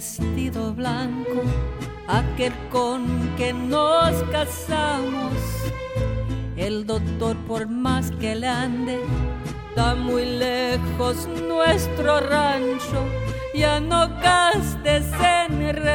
vestido blanco, aquel con que nos casamos. El doctor, por más que le ande, está muy lejos nuestro rancho. Ya no gastes en